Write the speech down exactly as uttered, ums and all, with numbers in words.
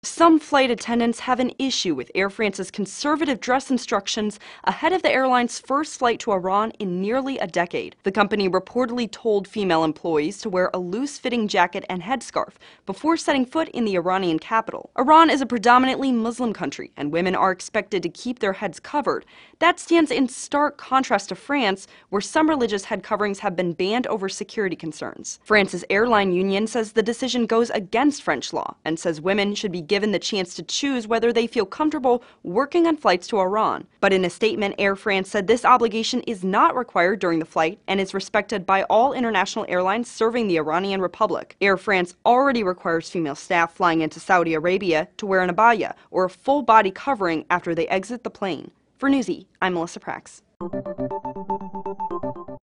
Some flight attendants have an issue with Air France's conservative dress instructions ahead of the airline's first flight to Iran in nearly a decade. The company reportedly told female employees to wear a loose-fitting jacket and headscarf before setting foot in the Iranian capital. Iran is a predominantly Muslim country, and women are expected to keep their heads covered. That stands in stark contrast to France, where some religious head coverings have been banned over security concerns. France's airline union says the decision goes against French law and says women should be given given the chance to choose whether they feel comfortable working on flights to Iran. But in a statement, Air France said this obligation is not required during the flight and is respected by all international airlines serving the Iranian Republic. Air France already requires female staff flying into Saudi Arabia to wear an abaya or a full body covering after they exit the plane. For Newsy, I'm Melissa Prax.